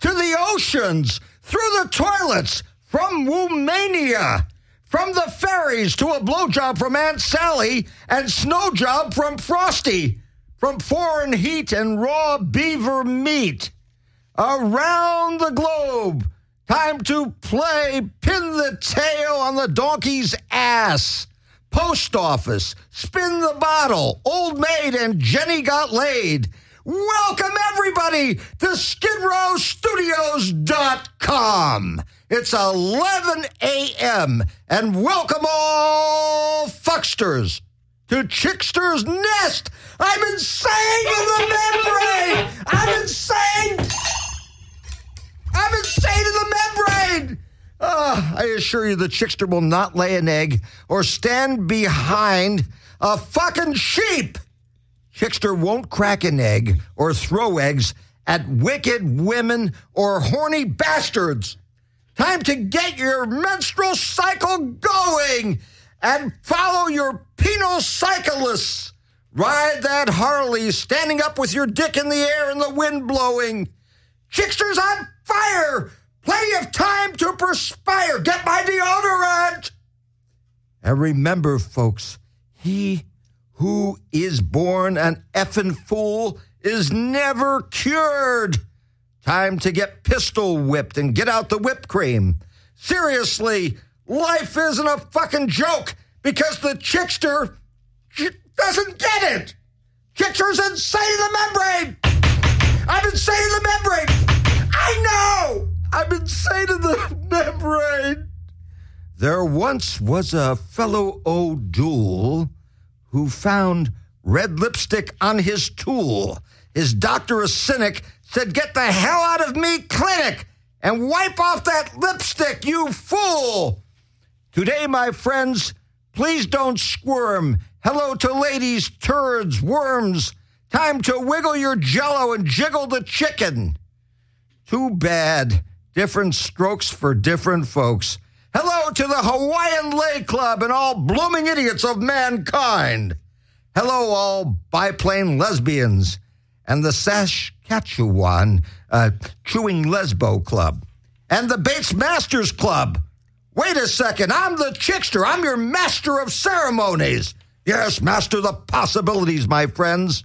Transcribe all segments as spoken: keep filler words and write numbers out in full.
to the oceans, through the toilets, from Woomania, from the ferries to a blowjob from Aunt Sally and snow job from Frosty, from foreign heat and raw beaver meat. Around the globe, time to play pin the tail on the donkey's ass. Post office, spin the bottle, old maid and Jenny got laid. Welcome everybody to Skid Row Studios dot com. It's eleven a.m. and welcome all fucksters to Chickster's Nest. I'm insane in the membrane. I'm insane. I'm insane in the membrane. Uh, I assure you the Chickster will not lay an egg or stand behind a fucking sheep. Chickster won't crack an egg or throw eggs at wicked women or horny bastards. Time to get your menstrual cycle going and follow your penal cyclists. Ride that Harley standing up with your dick in the air and the wind blowing. Chickster's on fire. Plenty of time to perspire. Get my deodorant. And remember, folks, he who is born an effing fool is never cured. Time to get pistol whipped and get out the whipped cream. Seriously, life isn't a fucking joke because the Chickster doesn't get it. Chickster's insane in the membrane. I'm insane in the membrane. I know. I'm insane in the membrane. There once was a fellow O'Doul who found red lipstick on his tool. His doctor, a cynic, said, "Get the hell out of me, clinic, and wipe off that lipstick, you fool." Today, my friends, please don't squirm. Hello to ladies, turds, worms. Time to wiggle your jello and jiggle the chicken. Too bad. Different strokes for different folks. Hello to the Hawaiian Lay Club and all blooming idiots of mankind. Hello, all biplane lesbians and the Saskatchewan uh, Chewing Lesbo Club and the Bates Masters Club. Wait a second, I'm the Chickster. I'm your master of ceremonies. Yes, master the possibilities, my friends.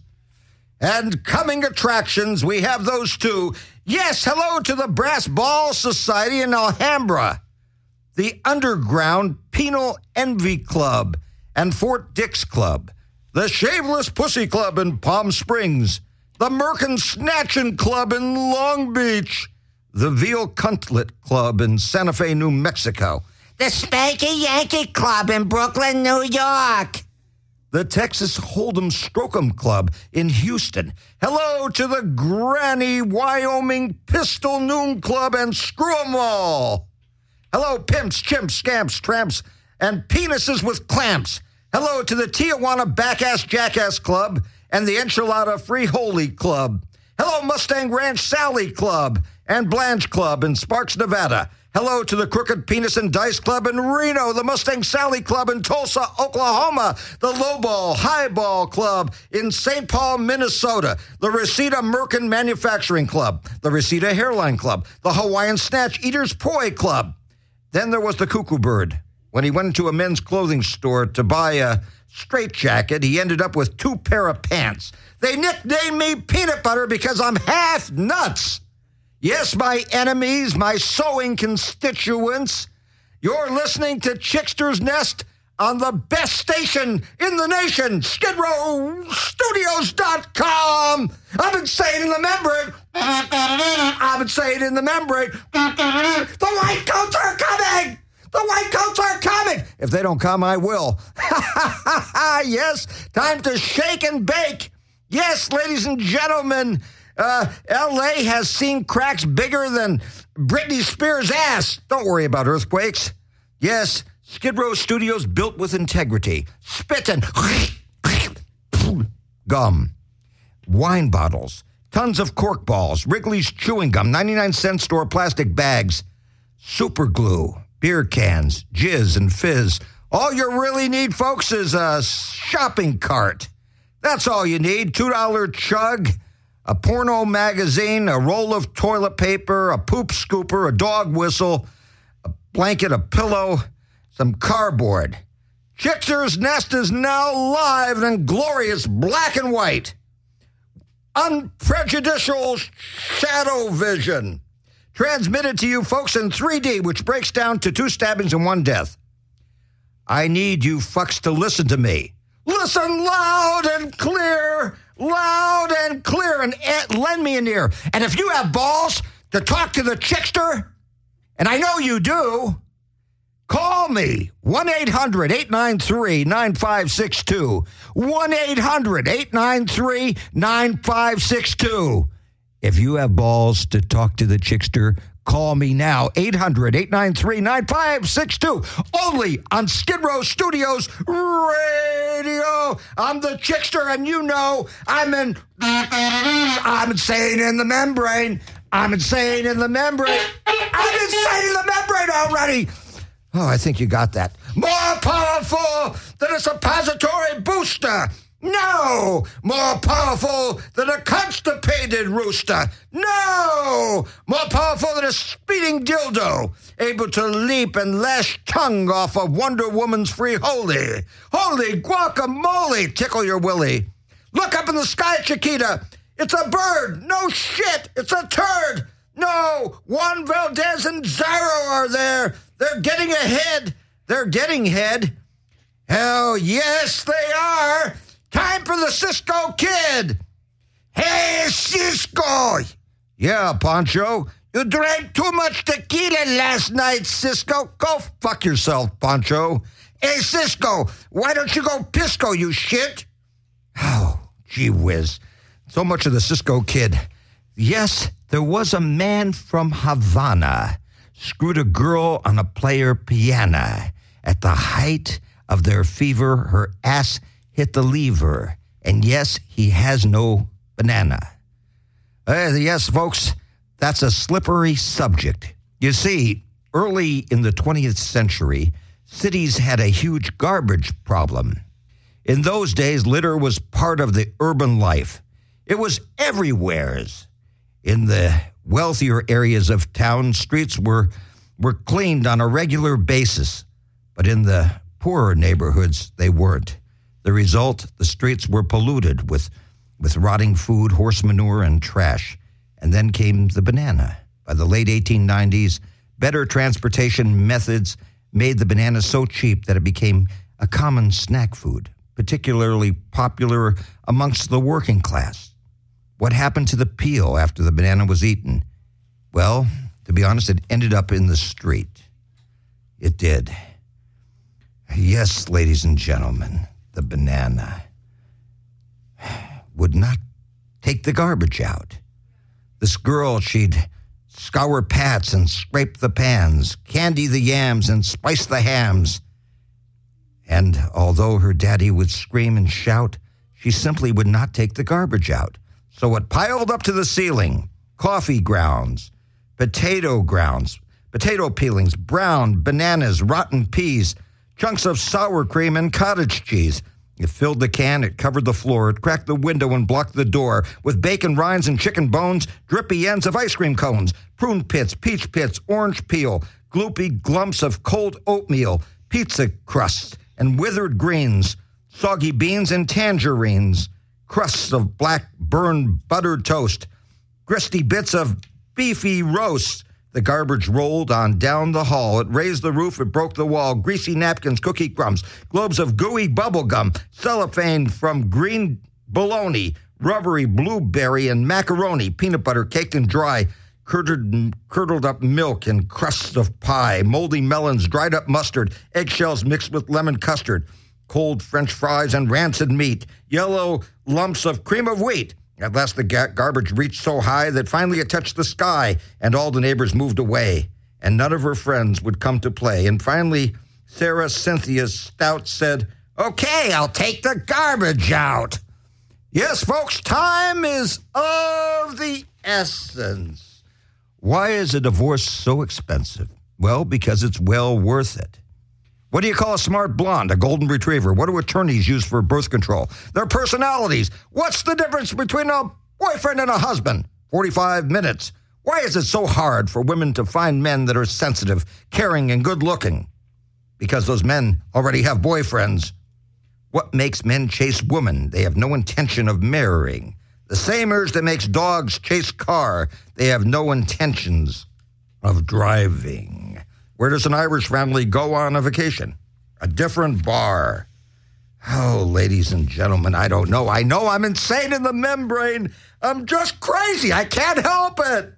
And coming attractions, we have those two. Yes, hello to the Brass Ball Society in Alhambra, the Underground Penal Envy Club and Fort Dix Club, the Shaveless Pussy Club in Palm Springs, the Merkin Snatchin' Club in Long Beach, the Veal Cuntlet Club in Santa Fe, New Mexico, the Spanky Yankee Club in Brooklyn, New York, the Texas Hold'em Stroke'em Club in Houston. Hello to the Granny Wyoming Pistol Noon Club and Screw 'em all. Hello, pimps, chimps, scamps, tramps, and penises with clamps. Hello to the Tijuana Backass Jackass Club and the Enchilada Free Holy Club. Hello, Mustang Ranch Sally Club and Blanche Club in Sparks, Nevada. Hello to the Crooked Penis and Dice Club in Reno, the Mustang Sally Club in Tulsa, Oklahoma, the Lowball Highball Club in Saint Paul, Minnesota, the Reseda Merkin Manufacturing Club, the Reseda Hairline Club, the Hawaiian Snatch Eaters Poi Club. Then there was the Cuckoo Bird. When he went into a men's clothing store to buy a straitjacket, he ended up with two pair of pants. They nicknamed me Peanut Butter because I'm half nuts. Yes, my enemies, my sewing constituents, you're listening to Chickster's Nest on the best station in the nation, Skid Row Studios dot com. I'm insane in the membrane. I'm insane in the membrane. The white coats are coming. The white coats are coming. If they don't come, I will. Yes, time to shake and bake. Yes, ladies and gentlemen, Uh, L A has seen cracks bigger than Britney Spears' ass. Don't worry about earthquakes. Yes, Skid Row Studios built with integrity. Spittin'. Gum. Wine bottles. Tons of cork balls. Wrigley's chewing gum. ninety-nine cent store plastic bags. Super glue. Beer cans. Jizz and fizz. All you really need, folks, is a shopping cart. That's all you need. two dollar chug. a porno magazine, a roll of toilet paper, a poop scooper, a dog whistle, a blanket, a pillow, some cardboard. Chickster's Nest is now live in glorious black and white. Unprejudicial shadow vision. Transmitted to you folks in three D, which breaks down to two stabbings and one death. I need you fucks to listen to me. Listen loud and clear, loud and clear, and lend me an ear. And if you have balls to talk to the Chickster, and I know you do, call me, one eight hundred eight nine three nine five six two, one eight hundred eight nine three nine five six two. If you have balls to talk to the Chickster, call me now, eight hundred eight nine three nine five six two, only on Skid Row Studios Radio. I'm the Chickster, and you know I'm in, I'm insane in the membrane. I'm insane in the membrane. I'm insane in the membrane already. Oh, I think you got that. More powerful than a suppository booster. No! More powerful than a constipated rooster. No! More powerful than a speeding dildo, able to leap and lash tongue off of Wonder Woman's free holy. Holy guacamole, tickle your willy. Look up in the sky, Chiquita. It's a bird. No shit. It's a turd. No, Juan Valdez and Zyro are there. They're getting ahead. They're getting head. Hell yes, they are. Time for the Cisco Kid. Hey, Cisco. Yeah, Pancho. You drank too much tequila last night, Cisco. Go fuck yourself, Pancho. Hey, Cisco, why don't you go Pisco, you shit? Oh, gee whiz. So much of the Cisco Kid. Yes, there was a man from Havana screwed a girl on a player piano. At the height of their fever, her ass hit the lever. And yes, he has no banana. Uh, yes, folks, that's a slippery subject. You see, early in the twentieth century, cities had a huge garbage problem. In those days, litter was part of the urban life. It was everywheres. In the wealthier areas of town, streets were, were cleaned on a regular basis. But in the poorer neighborhoods, they weren't. The result, the streets were polluted with, with rotting food, horse manure, and trash. And then came the banana. By the late eighteen nineties, better transportation methods made the banana so cheap that it became a common snack food, particularly popular amongst the working class. What happened to the peel after the banana was eaten? Well, to be honest, it ended up in the street. It did. Yes, ladies and gentlemen, the banana would not take the garbage out. This girl, she'd scour pats and scrape the pans, candy the yams and spice the hams. And although her daddy would scream and shout, she simply would not take the garbage out. So it piled up to the ceiling. Coffee grounds, potato grounds, potato peelings, brown bananas, rotten peas, chunks of sour cream and cottage cheese. It filled the can, it covered the floor, it cracked the window and blocked the door with bacon rinds and chicken bones, drippy ends of ice cream cones, prune pits, peach pits, orange peel, gloopy glumps of cold oatmeal, pizza crusts and withered greens, soggy beans and tangerines, crusts of black burned buttered toast, gristy bits of beefy roast. The garbage rolled on down the hall. It raised the roof. It broke the wall. Greasy napkins, cookie crumbs, globes of gooey bubble gum, cellophane from green bologna, rubbery blueberry and macaroni, peanut butter caked and dry, curdled, curdled up milk and crusts of pie, moldy melons, dried up mustard, eggshells mixed with lemon custard, cold French fries and rancid meat, yellow lumps of cream of wheat. At last the ga- garbage reached so high that finally it touched the sky, and all the neighbors moved away, and none of her friends would come to play. And finally, Sarah Cynthia Stout said, "Okay, I'll take the garbage out." Yes, folks, time is of the essence. Why is a divorce so expensive? Well, because it's well worth it. What do you call a smart blonde? A golden retriever. What do attorneys use for birth control? Their personalities. What's the difference between a Boyfriend and a husband, forty-five minutes. Why is it so hard for women to find men that are sensitive, caring, and good-looking? Because those men already have boyfriends. What makes men chase women they have no intention of marrying? The same urge that makes dogs chase car they have no intentions of driving. Where does an Irish family go on a vacation? A different bar. Oh, ladies and gentlemen, I don't know. I know I'm insane in the membrane. I'm just crazy. I can't help it.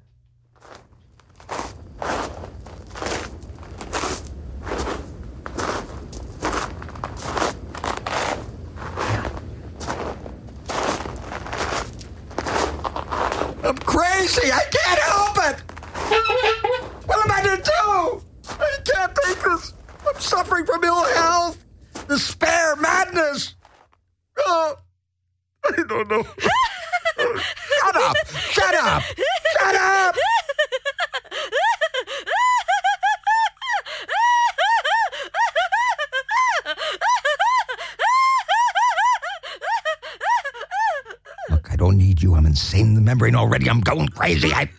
I'm crazy. I can't help it. What am I to do? I can't take this. I'm suffering from ill health, despair, madness. Oh, I don't know. Shut up. Shut up. Shut up. Look, I don't need you. I'm insane in the membrane already. I'm going crazy. I...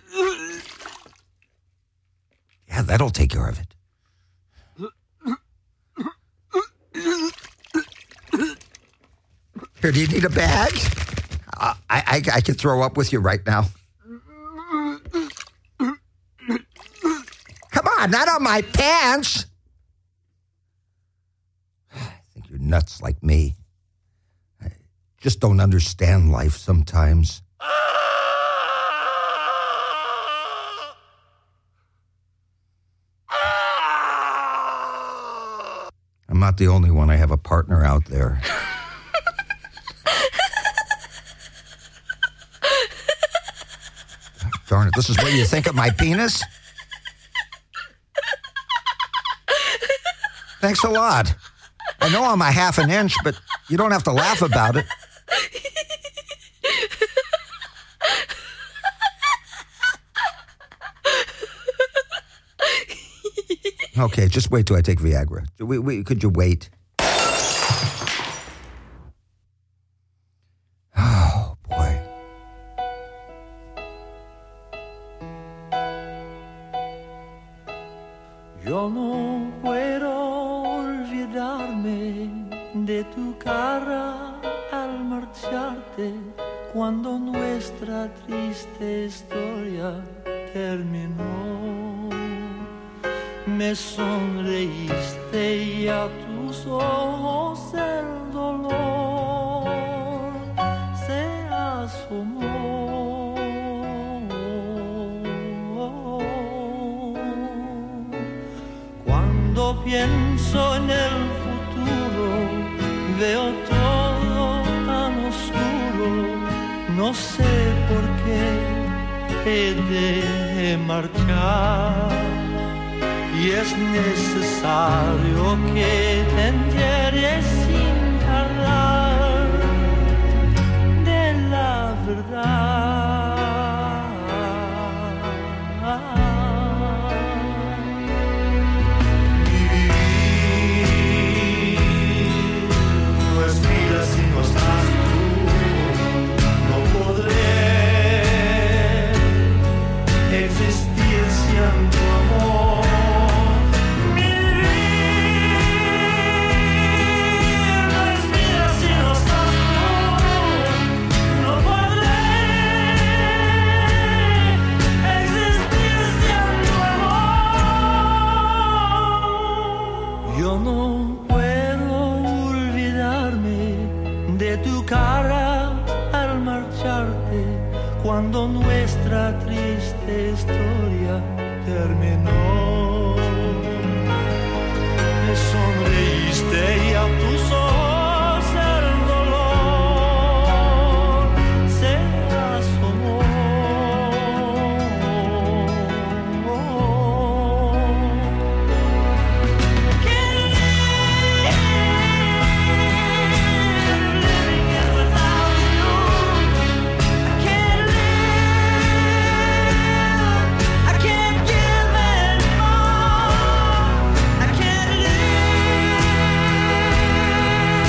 Yeah, that'll take care of it. Here, do you need a bag? Uh, I, I I can throw up with you right now. Come on, not on my pants. I think you're nuts like me. I just don't understand life sometimes. I'm not the only one. I have a partner out there. Darn it, this is what you think of my penis? Thanks a lot. I know I'm a half an inch, but you don't have to laugh about it. Okay, just wait till I take Viagra. We, we, could you wait? Oh, boy. Yo no puedo olvidarme de tu cara al marcharte cuando nuestra triste historia terminó. Me sonreíste y a tus ojos el dolor se asomó. Cuando pienso en el futuro, veo todo tan oscuro. No sé por qué te dejé marchar. Y es necesario que te enteres sin hablar de la verdad. Mi vivir no es vida si no estás tú. No podré existir sin tu amor. Yo no puedo olvidarme de tu cara al marcharte cuando nuestra triste historia terminó. Me sonreíste y a tus ojos el dolor se asomó. I can't live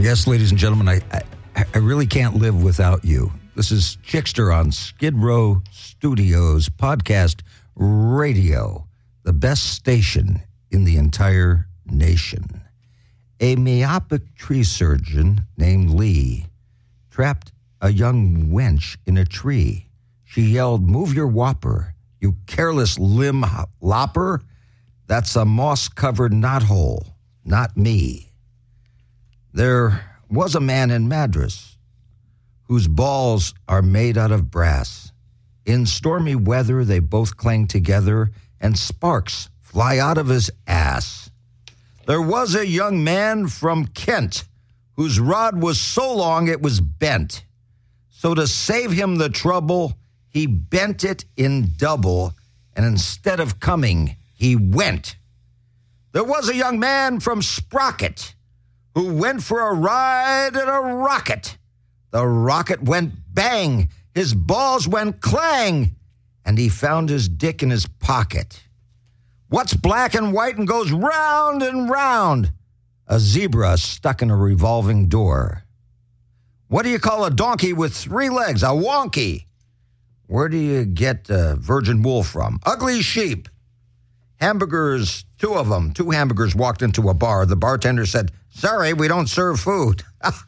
Yes, ladies and gentlemen, I, I, I really can't live without you. This is Chickster on Skid Row Studios Podcast Radio, the best station in the entire nation. A myopic tree surgeon named Lee trapped a young wench in a tree. She yelled, "Move your whopper, you careless limb lopper. That's a moss-covered knothole, not me." There was a man in Madras whose balls are made out of brass. In stormy weather, they both clang together, and sparks fly out of his ass. There was a young man from Kent whose rod was so long it was bent. So to save him the trouble, he bent it in double, and instead of coming, he went. There was a young man from Sprocket who went for a ride in a rocket. The rocket went bang, his balls went clang, and he found his dick in his pocket. What's black and white and goes round and round? A zebra stuck in a revolving door. What do you call a donkey with three legs? A wonky. Where do you get a virgin wool from? Ugly sheep. Hamburgers, two of them, two hamburgers walked into a bar. The bartender said, "Sorry, we don't serve food."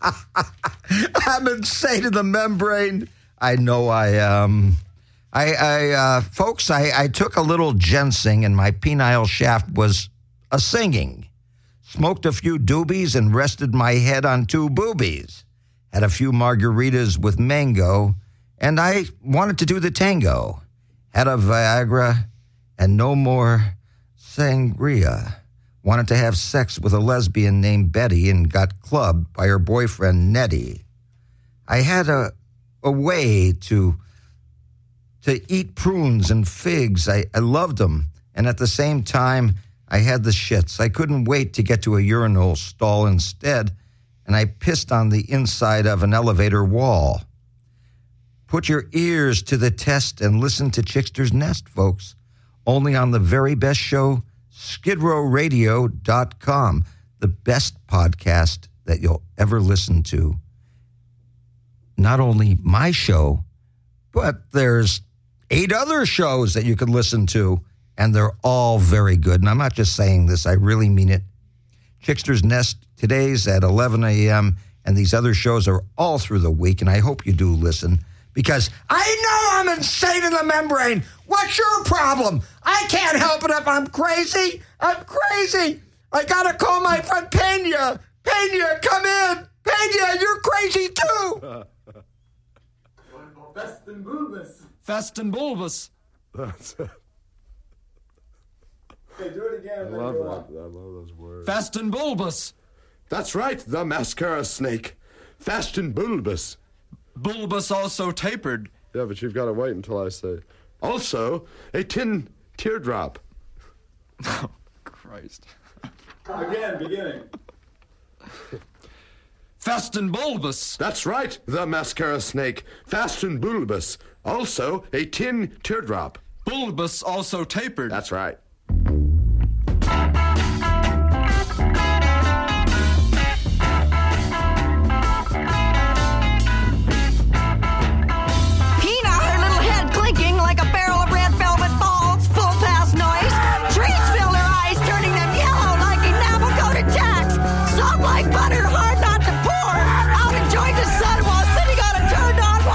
I'm insane in the membrane. I know I am. I, I uh, folks, I, I took a little ginseng and my penile shaft was a singing. Smoked a few doobies and rested my head on two boobies. Had a few margaritas with mango, and I wanted to do the tango. Had a Viagra and no more sangria. Wanted to have sex with a lesbian named Betty and got clubbed by her boyfriend, Nettie. I had a, a way to, to eat prunes and figs. I, I loved them. And at the same time, I had the shits. I couldn't wait to get to a urinal stall instead, and I pissed on the inside of an elevator wall. Put your ears to the test and listen to Chickster's Nest, folks. Only on the very best show, skid row radio dot com, the best podcast that you'll ever listen to. Not only my show, but there's eight other shows that you could listen to, and they're all very good. And I'm not just saying this, I really mean it. Chickster's Nest, today's at eleven a.m., and these other shows are all through the week, and I hope you do listen, because I know I'm insane in the membrane. What's your problem? I can't help it if I'm crazy. I'm crazy. I gotta call my friend Pena. Pena, come in. Pena, you're crazy too. Fast and bulbous. Fast and bulbous. That's it. Okay, do it again. I love that. I love those words. Fast and bulbous. That's right, the mascara snake. Fast and bulbous. Bulbous also tapered. Yeah, but you've got to wait until I say. Also, a tin teardrop. Oh, Christ. Again, beginning. Fast and bulbous. That's right, the mascara snake. Fast and bulbous. Also, a tin teardrop. Bulbous also tapered. That's right.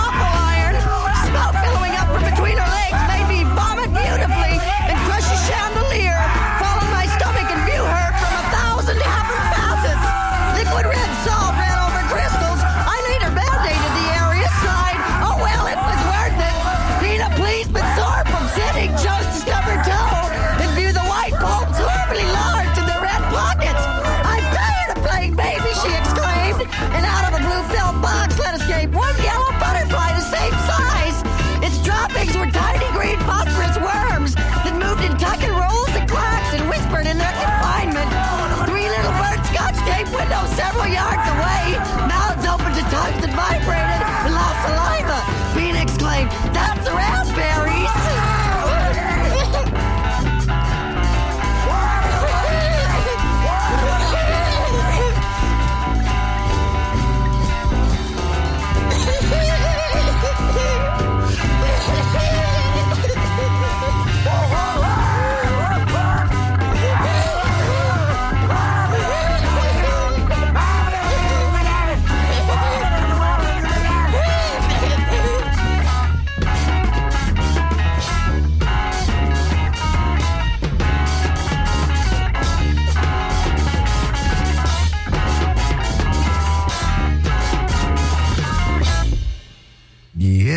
Smoke billowing up from between her legs made me vomit beautifully and crush a sham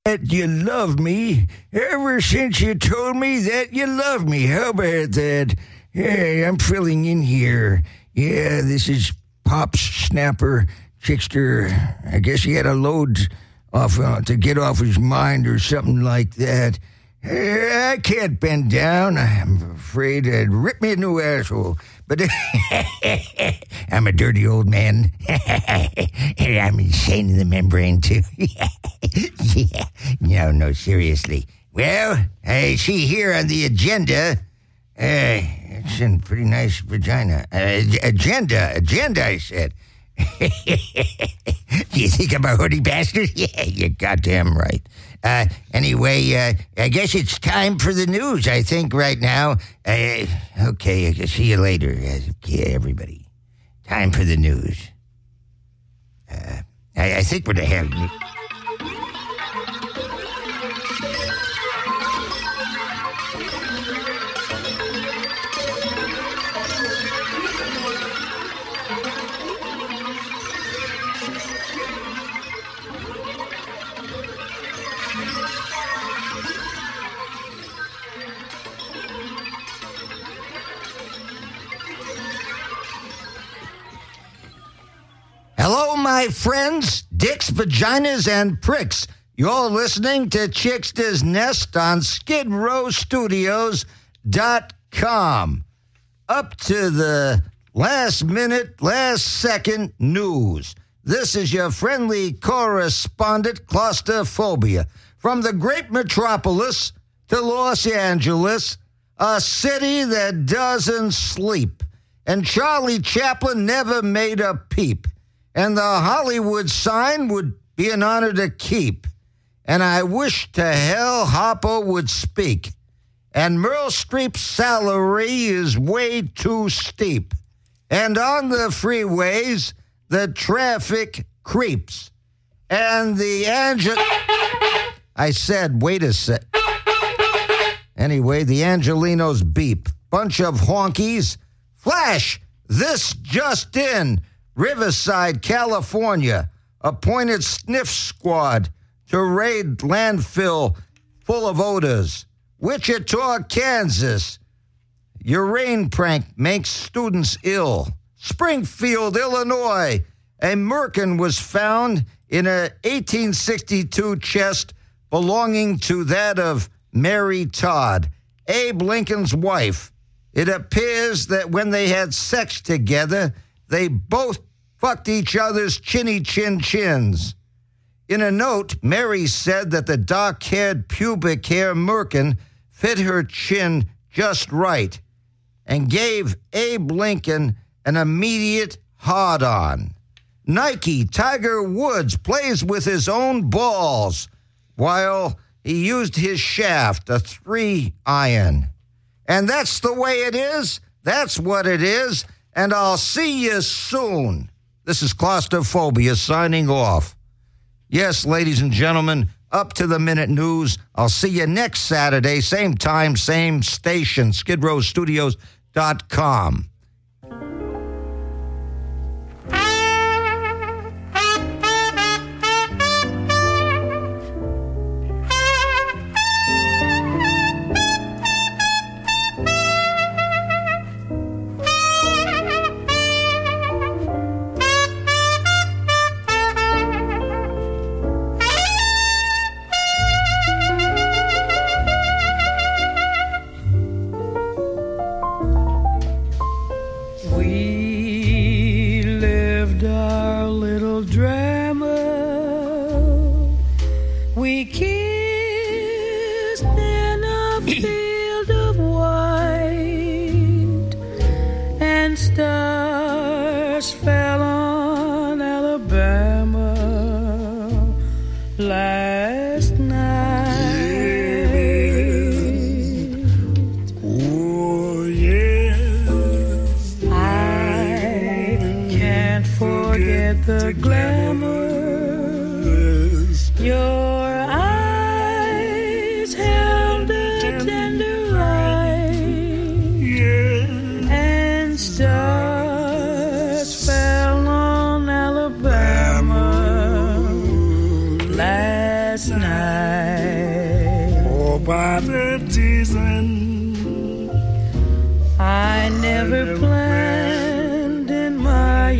that you love me ever since you told me that you love me. How about that? Hey, I'm filling in here. Yeah, this is Pops Snapper Chickster. I guess he had a load off uh, to get off his mind or something like that. Hey, I can't bend down. I'm afraid it'd rip me a new asshole. But I'm a dirty old man. I'm insane in the membrane, too. Yeah. No, no, seriously. Well, I see here on the agenda, uh, it's a pretty nice vagina. Uh, agenda, agenda, I said. Do you think I'm a hoodie bastard? Yeah, you're goddamn right. Uh, anyway, uh, I guess it's time for the news, I think, right now. Uh, okay, I'll see you later, uh, yeah, everybody. Time for the news. Uh, I, I think we're to have... Hello, my friends, dicks, vaginas, and pricks. You're listening to Chickster's Nest on Skid Row Studios dot com. Up to the last minute, last second news. This is your friendly correspondent, Claustrophobia. From the great metropolis to Los Angeles, a city that doesn't sleep. And Charlie Chaplin never made a peep. And the Hollywood sign would be an honor to keep. And I wish to hell Hopper would speak. And Meryl Streep's salary is way too steep. And on the freeways, the traffic creeps. And the Angel... I said, wait a sec. Anyway, the Angelinos beep. Bunch of honkies. Flash! This just in. Riverside, California, appointed sniff squad to raid landfill full of odors. Wichita, Kansas, urine prank makes students ill. Springfield, Illinois, a merkin was found in an eighteen sixty-two chest belonging to that of Mary Todd, Abe Lincoln's wife. It appears that when they had sex together, they both fucked each other's chinny chin chins. In a note, Mary said that the dark-haired pubic hair merkin fit her chin just right and gave Abe Lincoln an immediate hard-on. Nike, Tiger Woods plays with his own balls while he used his shaft, a three-iron. And that's the way it is. That's what it is. And I'll see you soon. This is Claustrophobia signing off. Yes, ladies and gentlemen, up to the minute news. I'll see you next Saturday, same time, same station, Skid Row Studios dot com. The glamour, your eyes held a tender light, and stars fell on Alabama last night. partisan. I never planned in my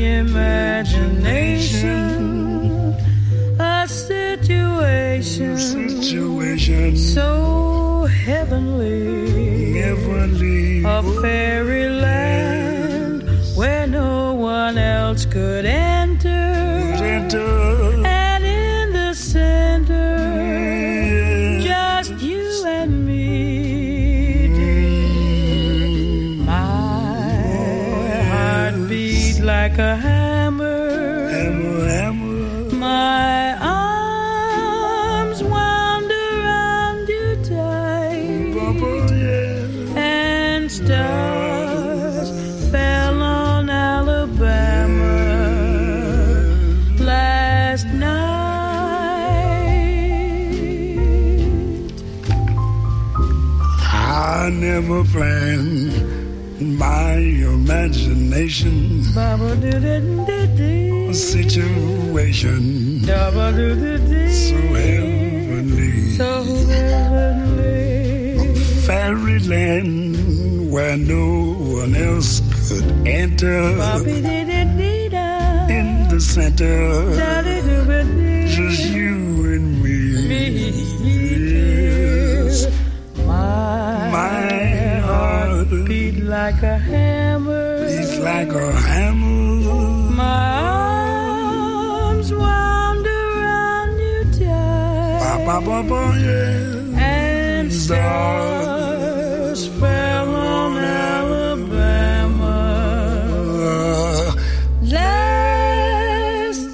imagination a situation, Situation so heavenly, heavenly. a fairyland where no one else could enter, Enter. and in the center, just you and me, dear. My heart beat like a hammer, Hammer, hammer. my arms wound around you tight, Bubble, yeah. and stars fell on Alabama last night. I never planned in my imagination Ba-ba-do-do-do-do. situation Da-ba-do-do-do. so heavenly. So heavenly. Fairyland where no one else could enter. Ba-bi-di-di-di-da. In the center, Da-di-do-ba-di. just you and me. Yes. My My heart beat like a hammer. beats like a hammer. My arms wound around you tight, Ba, ba, ba, yeah. and stars fell on Alabama last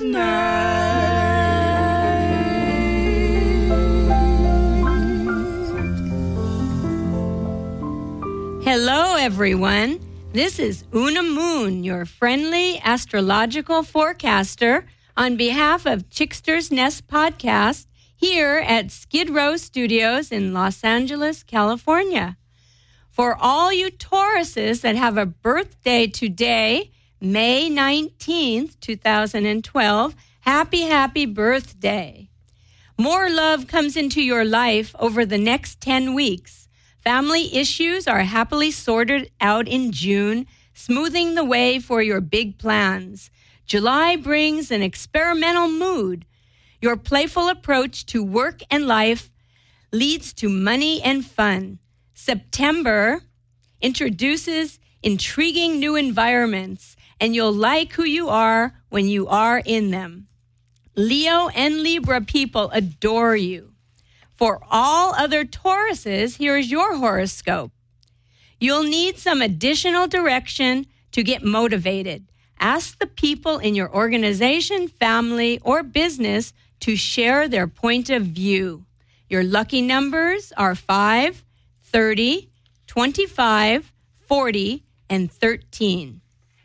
night. Hello, everyone. This is Una Moon, your friendly astrological forecaster, on behalf of Chickster's Nest Podcast here at Skid Row Studios in Los Angeles, California. For all you Tauruses that have a birthday today, May nineteenth, twenty twelve, happy, happy birthday. More love comes into your life over the next ten weeks. Family issues are happily sorted out in June, smoothing the way for your big plans. July brings an experimental mood. Your playful approach to work and life leads to money and fun. September introduces intriguing new environments, and you'll like who you are when you are in them. Leo and Libra people adore you. For all other Tauruses, here's your horoscope. You'll need some additional direction to get motivated. Ask the people in your organization, family, or business to share their point of view. Your lucky numbers are five, thirty, twenty-five, forty, and thirteen.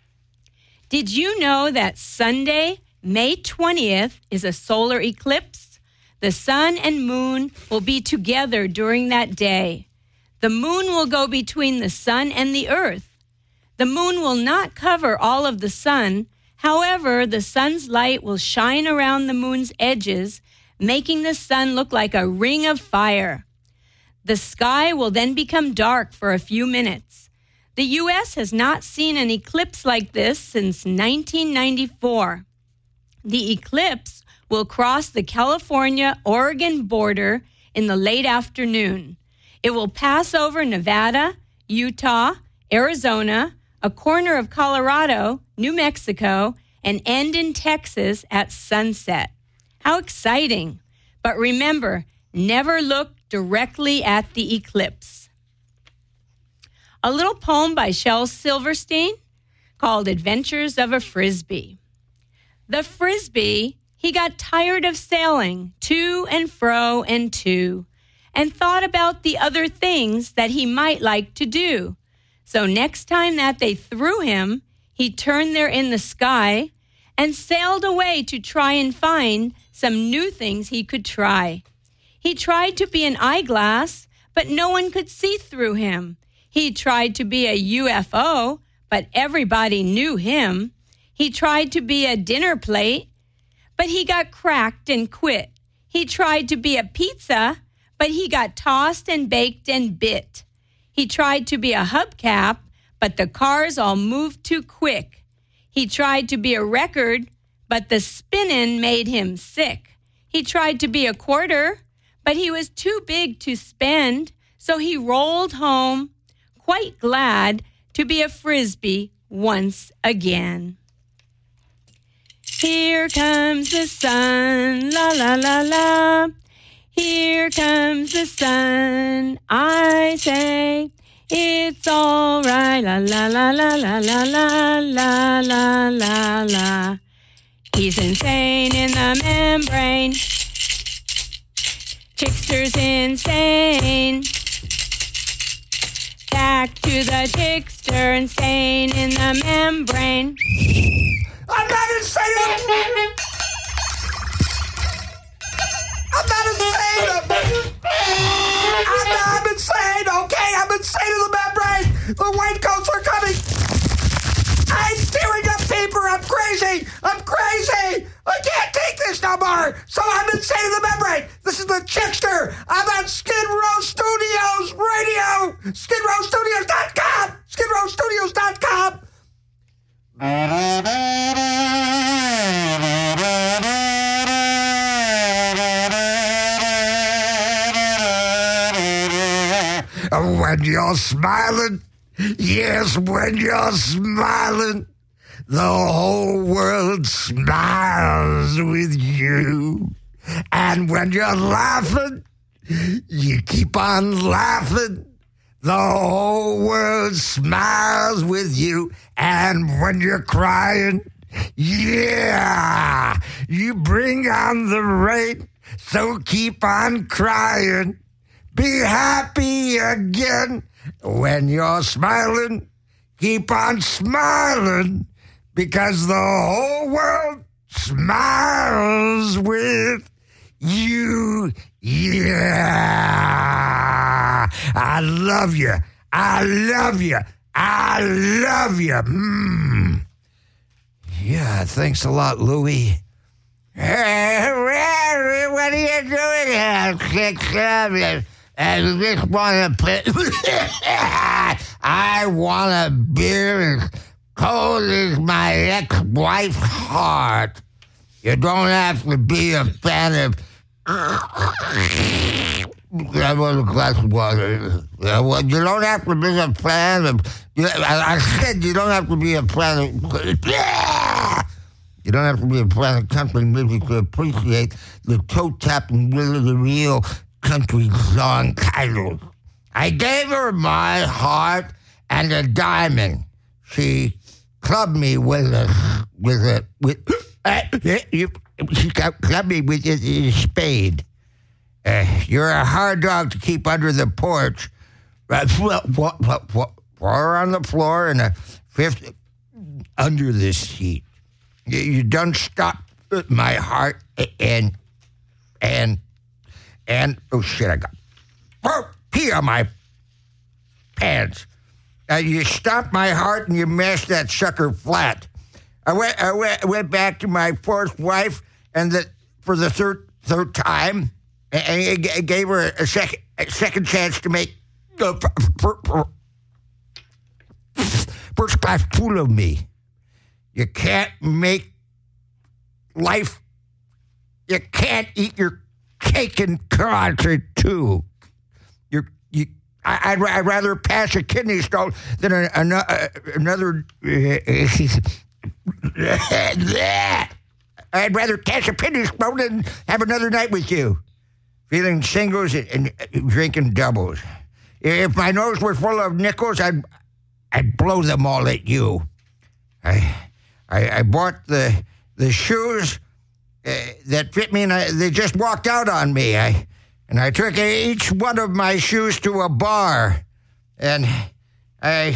Did you know that Sunday, May twentieth, is a solar eclipse? The sun and moon will be together during that day. The moon will go between the sun and the earth. The moon will not cover all of the sun. However, the sun's light will shine around the moon's edges, making the sun look like a ring of fire. The sky will then become dark for a few minutes. The U S has not seen an eclipse like this since nineteen ninety-four. The eclipse will cross the California-Oregon border in the late afternoon. It will pass over Nevada, Utah, Arizona, a corner of Colorado, New Mexico, and end in Texas at sunset. How exciting! But remember, never look directly at the eclipse. A little poem by Shel Silverstein called Adventures of a Frisbee. The Frisbee, he got tired of sailing to and fro and to, and thought about the other things that he might like to do. So next time that they threw him, he turned there in the sky and sailed away to try and find some new things he could try. He tried to be an eyeglass, but no one could see through him. He tried to be a U F O, but everybody knew him. He tried to be a dinner plate, but he got cracked and quit. He tried to be a pizza, but he got tossed and baked and bit. He tried to be a hubcap, but the cars all moved too quick. He tried to be a record, but the spinning made him sick. He tried to be a quarter, but he was too big to spend, so he rolled home, quite glad to be a Frisbee once again. Here comes the sun, la la la la. Here comes the sun, I say. It's all right, la la la la la la la la la la la. He's insane in the membrane. Chickster's insane. Back to the Chickster, insane in the membrane. I'm not insane! I'm not insane! I'm not insane, okay? I'm insane in the membrane! The white coats are coming! I'm tearing up paper! I'm crazy! I'm crazy! I can't take this no more! So I'm insane in the membrane! This is the Chickster! I'm on Skid Row Studios Radio! skid row studios dot com! skid row studios dot com! When you're smiling, yes, when you're smiling, the whole world smiles with you. And when you're laughing, you keep on laughing, the whole world smiles with you. And when you're crying, yeah, you bring on the rain, so keep on crying. Be happy again. When you're smiling, keep on smiling, because the whole world smiles with you. Yeah. I love you. I love you. I love you. Mm. Yeah, thanks a lot, Louie. Hey, what are you doing here, six seven? I just want to play. I want a beer as cold as my ex-wife's heart. You don't have to be a fan of. That was a glass of water. Well, you don't have to be a fan of. I said you don't have to be a fan of. You don't have to be a fan of country music to appreciate the toe-tapping will of the real country song titles. I gave her my heart and a diamond. She clubbed me with a with a with. Uh, you, she clubbed me with a, a spade. Uh, you're a hard dog to keep under the porch. Uh, four on the floor and a fifth under the seat. You, you done stop my heart and and and oh shit! I got oh, pee on my pants. Uh, you stopped my heart and you mashed that sucker flat. I went I went, went back to my first wife and the for the third third time and I gave her a second a second chance to make uh, first class fool of me. You can't make life. You can't eat your cake and country too. You're, you. I, I'd, I'd rather pass a kidney stone than a, a, a, another. I'd rather catch a kidney stone than have another night with you, feeling singles and, and drinking doubles. If my nose were full of nickels, I'd I'd blow them all at you. I. I, I bought the the shoes uh, that fit me, and I, they just walked out on me. I and I took each one of my shoes to a bar, and I.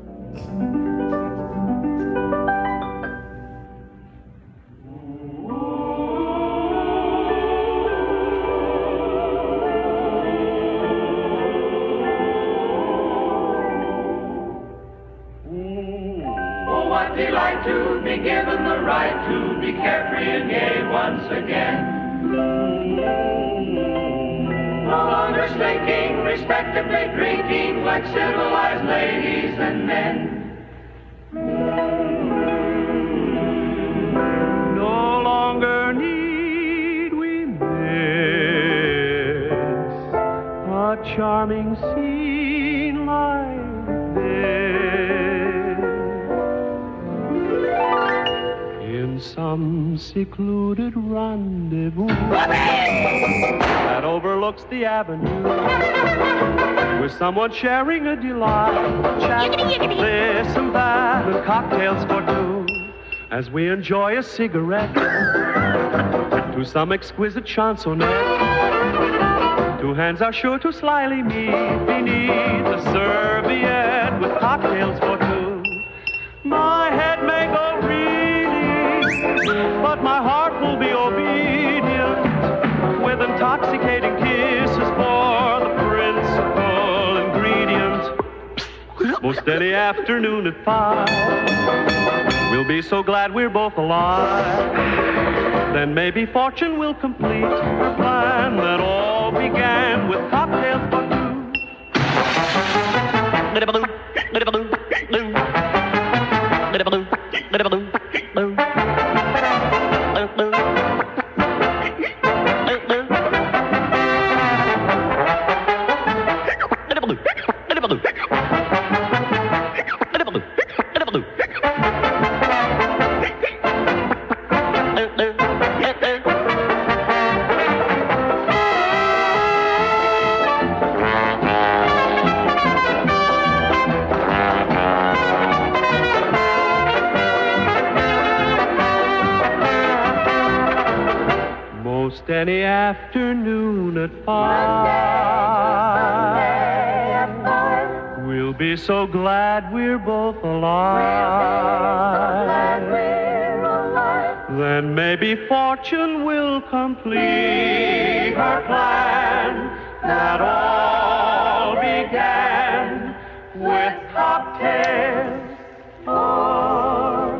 Delight to be given the right to be carefree and gay once again. No longer respectably drinking like civilized ladies and men. No longer need we miss a charming scene like this in some secluded rendezvous that overlooks the avenue with someone sharing a delight, chat, this and that, and cocktails for two as we enjoy a cigarette to some exquisite chansonette. Two hands are sure to slyly meet beneath a serviette with cocktails for two. My head may go reeling, but my heart will be obedient with intoxicating kisses for the principal ingredient. Most any afternoon at five, we'll be so glad we're both alive. Then maybe fortune will complete her plan that all began with cocktails for two. Little-a-baloo, little-a-baloo, loo. Little-a-baloo, little-a-baloo, loo. Loo-loo. Loo-loo. Little-a-baloo, little-a-baloo. Little-a-baloo, little-a-baloo. Most any afternoon at five, we'll be so glad we're both alive. Then maybe fortune will complete her plan that all began with cocktails for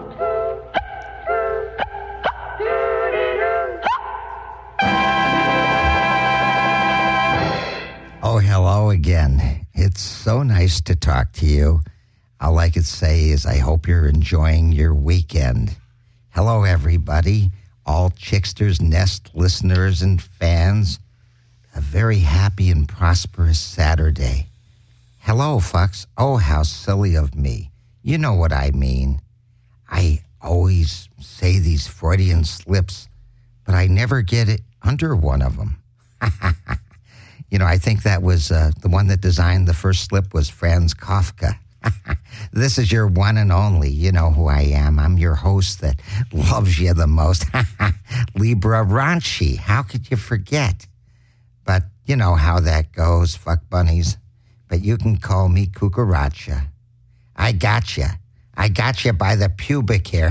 Oh, hello again. It's so nice to talk to you. All I could say is I hope you're enjoying your weekend. Hello, everybody, all Chickster's Nest listeners and fans. A very happy and prosperous Saturday. Hello, Fox. Oh, how silly of me. You know what I mean. I always say these Freudian slips, but I never get it under one of them. You know, I think that was uh, the one that designed the first slip was Franz Kafka. This is your one and only. You know who I am. I'm your host that loves you the most. Libra Ranchi. How could you forget? But you know how that goes, fuck bunnies. But you can call me Cucaracha. I got you. I got you by the pubic hair.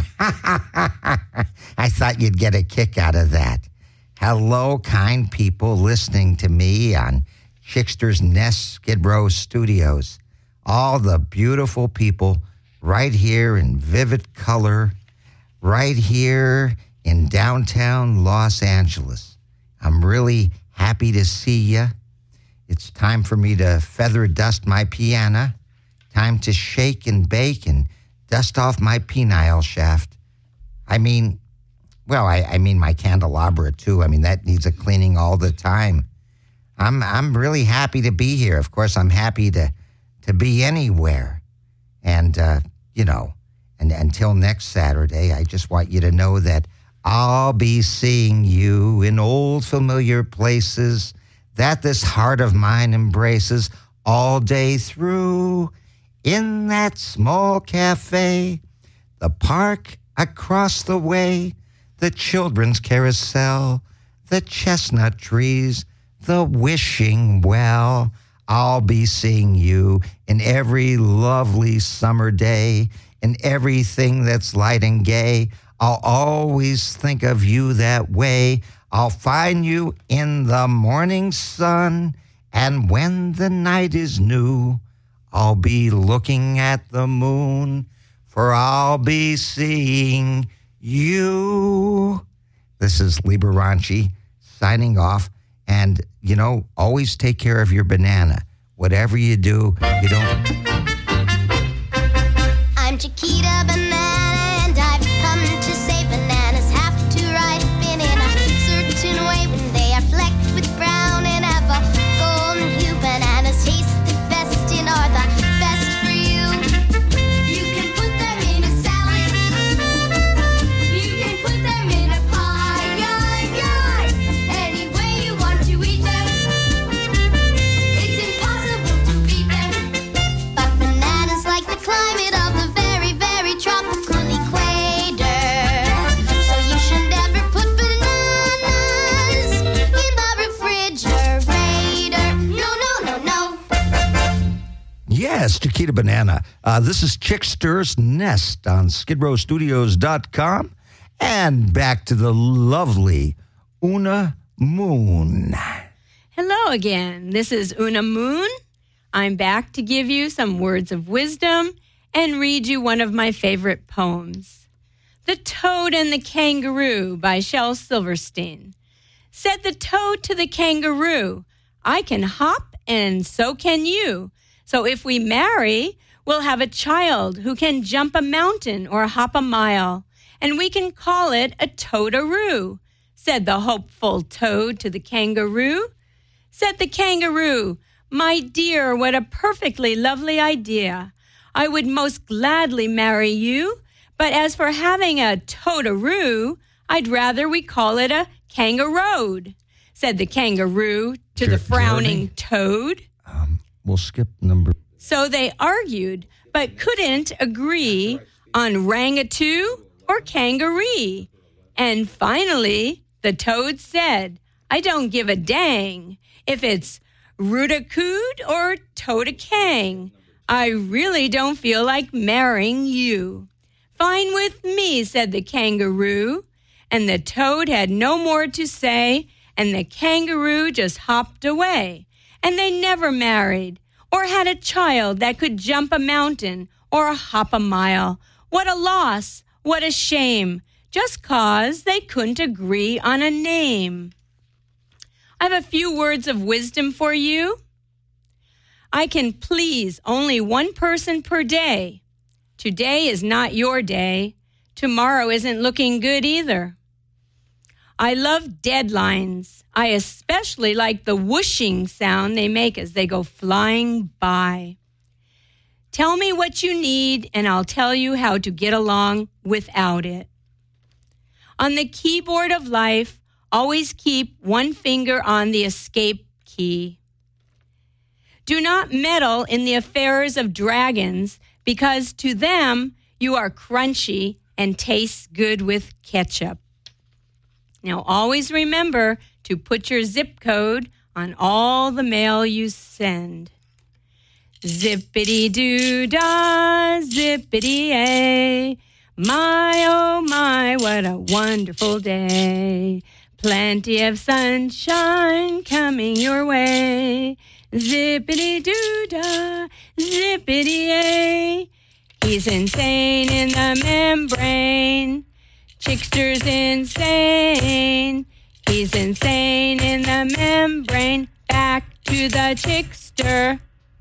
I thought you'd get a kick out of that. Hello, kind people listening to me on Chickster's Nest Skid Row Studios. All the beautiful people right here in vivid color, right here in downtown Los Angeles. I'm really happy to see you. It's time for me to feather dust my piano. Time to shake and bake and dust off my penile shaft. I mean, well, I, I mean my candelabra, too. I mean, that needs a cleaning all the time. I'm I'm really happy to be here. Of course, I'm happy to, to be anywhere. And, uh, you know, and until next Saturday, I just want you to know that I'll be seeing you in old familiar places that this heart of mine embraces all day through. In that small cafe, the park across the way, the children's carousel, the chestnut trees, the wishing well. I'll be seeing you in every lovely summer day, in everything that's light and gay. I'll always think of you that way. I'll find you in the morning sun, and when the night is new, I'll be looking at the moon, for I'll be seeing you. This is Liberace signing off. And, you know, always take care of your banana. whatever you do, you don't... I'm Chiquita Banana, and I've come to say bananas have to ripen in a certain way when they are flecked with brown and have a golden hue. Bananas taste the best and are the best for you. You can put them in a salad. You can put them in a pie. Yeah, yeah. Any way you want to eat them. It's impossible to beat them. But bananas like the climate of the very, very tropical equator. So you should never put bananas in the refrigerator. No, no, no, no. Yes, Chiquita Banana. Uh, this is Chickster's Nest on skid row studios dot com. And back to the lovely Una Moon. Hello again. This is Una Moon. I'm back to give you some words of wisdom and read you one of my favorite poems. The Toad and the Kangaroo by Shel Silverstein. Said the toad to the kangaroo, I can hop and so can you. So if we marry, we'll have a child who can jump a mountain or hop a mile, and we can call it a toadaroo. Said the hopeful toad to the kangaroo. Said the kangaroo, my dear, what a perfectly lovely idea. I would most gladly marry you, but as for having a toadaroo, I'd rather we call it a kangaroo. Said the kangaroo to the frowning toad. Um, we'll skip number... So they argued, but couldn't agree on rangatoo or kangaree. And finally, the toad said, I don't give a dang if it's Rootacood or Toadakang. I really don't feel like marrying you. Fine with me, said the kangaroo. And the toad had no more to say, and the kangaroo just hopped away. And they never married, or had a child that could jump a mountain or hop a mile. What a loss, what a shame, just 'cause they couldn't agree on a name. I have a few words of wisdom for you. I can please only one person per day. Today is not your day. Tomorrow isn't looking good either. I love deadlines. I especially like the whooshing sound they make as they go flying by. Tell me what you need, and I'll tell you how to get along without it. On the keyboard of life, always keep one finger on the escape key. Do not meddle in the affairs of dragons, because to them you are crunchy and taste good with ketchup. Now always remember to put your zip code on all the mail you send. Zippity-doo-dah, zippity-ay. My, oh my, what a wonderful day. Plenty of sunshine coming your way. Zippity-doo-dah, zippity-ay. He's insane in the membrane. Chickster's insane. He's insane in the membrane. Back to the Chickster.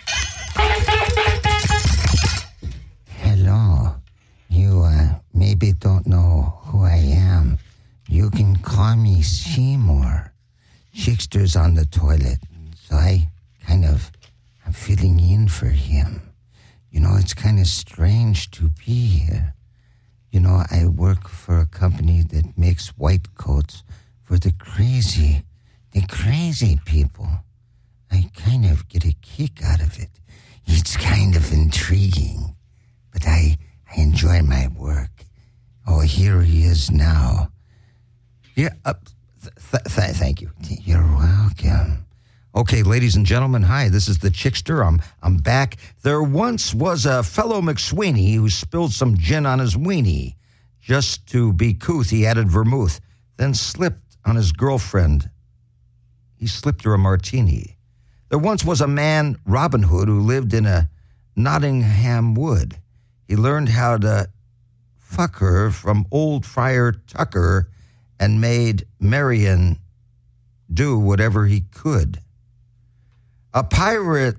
Hello. You uh, maybe don't know who I am. You can call me Seymour. Chickster's on the toilet, so I kind of, I'm filling in for him. You know, it's kind of strange to be here. You know, I work for a company that makes white coats for the crazy, the crazy people. I kind of get a kick out of it. It's kind of intriguing, but I, I enjoy my work. Oh, here he is now. Yeah, uh, th- th- th- thank you. You're welcome. Okay, ladies and gentlemen, hi, this is the Chickster. I'm I'm back. There once was a fellow McSweeney who spilled some gin on his weenie. Just to be couth, he added vermouth, then slipped on his girlfriend. He slipped her a martini. There once was a man, Robin Hood, who lived in a Nottingham wood. He learned how to fuck her from old Friar Tucker and made Marian do whatever he could. A pirate's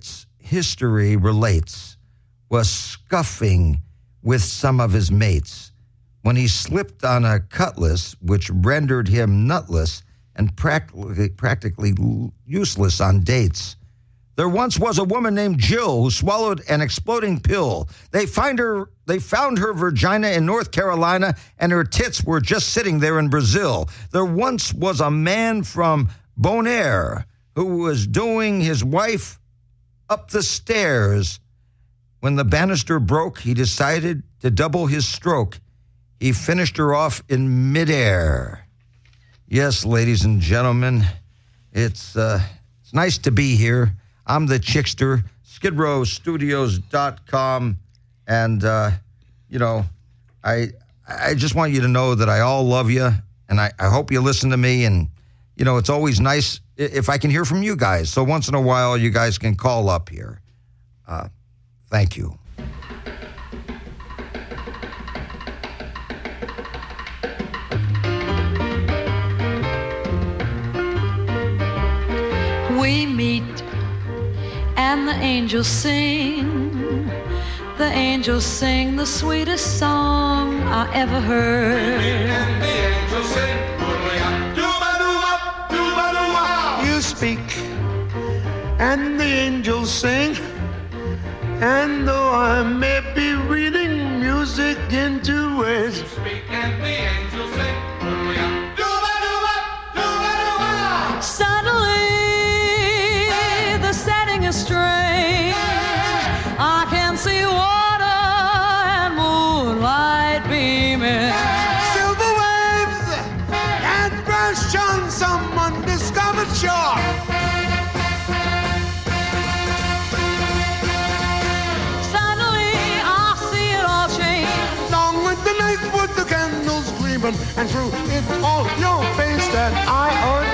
history relates, was scuffing with some of his mates when he slipped on a cutlass which rendered him nutless and practically, practically useless on dates. There once was a woman named Jill who swallowed an exploding pill. They find her. They found her vagina in North Carolina, and her tits were just sitting there in Brazil. There once was a man from Bonaire who was doing his wife up the stairs. When the banister broke, he decided to double his stroke. He finished her off in midair. Yes, ladies and gentlemen, it's uh, it's nice to be here. I'm the Chickster, skid row studios dot com, and, uh, you know, I I just want you to know that I all love you, and I, I hope you listen to me, and, you know, it's always nice if I can hear from you guys, so once in a while you guys can call up here. Uh, thank you. We meet and the angels sing. The angels sing the sweetest song I ever heard. And the angels sing, doo-ba-doo-wop, doo-ba-doo-wop. You speak, and the angels sing. And though I may be reading music into ways, You speak and the angels sing, doo-ba-doo-wop, doo-ba-doo-wop. Suddenly, the setting is strange. I can see water and moonlight beaming. silver waves and crash on some undiscovered shore. Suddenly, I see it all change. Long with the night with the candles gleaming, and through it all your face that I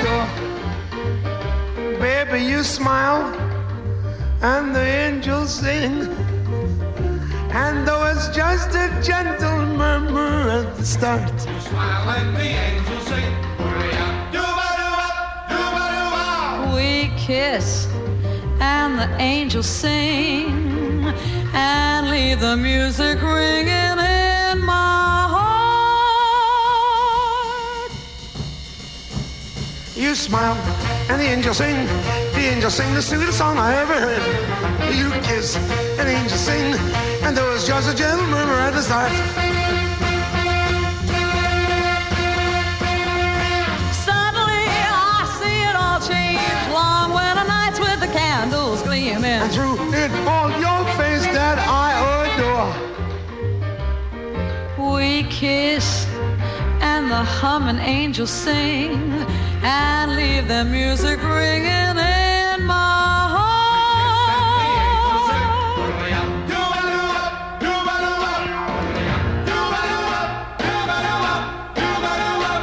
adore. Baby, you smile, and the angels sing. And though it's just a gentle murmur at the start, Smile and the angels sing, doo-ba-doo-wop, doo-ba-doo-wop. We kiss and the angels sing and leave the music ringing in my heart. you smile, and the angels sing. The angels sing the sweetest song I ever heard. You kiss, and the angels sing, and though it's just a gentle murmur at the start. Suddenly I see it all change. Long winter nights with the candles gleaming. And through it all your face that I adore. We kiss and the humming angels sing and leave the music ringing in my heart. Doo-ba-doo-wop, doo-ba-doo-wop. Doo-ba-doo-wop, doo-ba-doo-wop, doo-ba-doo-wop,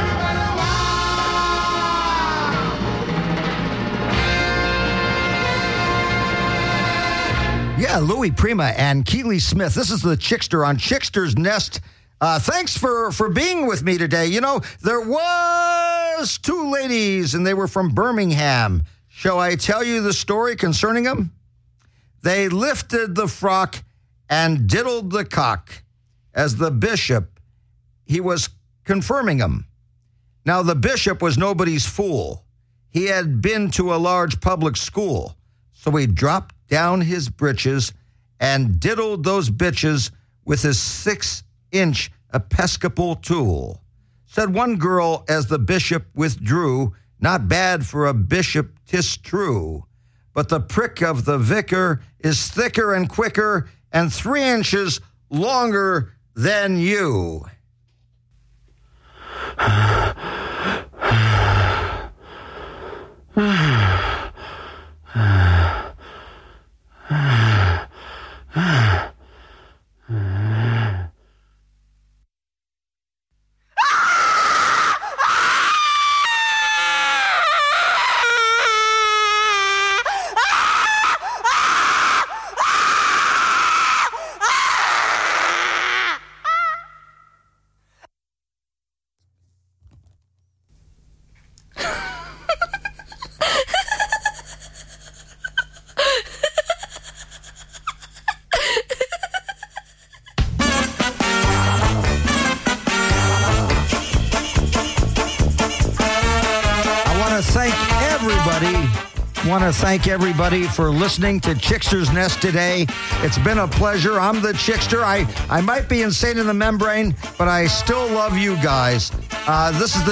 doo-ba-doo-wop. Yeah, Louis Prima and Keely Smith. This is the Chickster on Chickster's Nest. Uh, thanks for, for being with me today. You know, there was two ladies, and they were from Birmingham. Shall I tell you the story concerning them? They lifted the frock and diddled the cock as the bishop, he was confirming them. Now, the bishop was nobody's fool. He had been to a large public school, so he dropped down his britches and diddled those bitches with his six-inch Episcopal tool. Said one girl as the bishop withdrew, "Not bad for a bishop, 'tis true. But the prick of the vicar is thicker and quicker and three inches longer than you." want to thank everybody. Want to thank everybody for listening to Chickster's Nest today. It's been a pleasure. I'm the Chickster. I, I might be insane in the membrane, but I still love you guys. Uh, this is the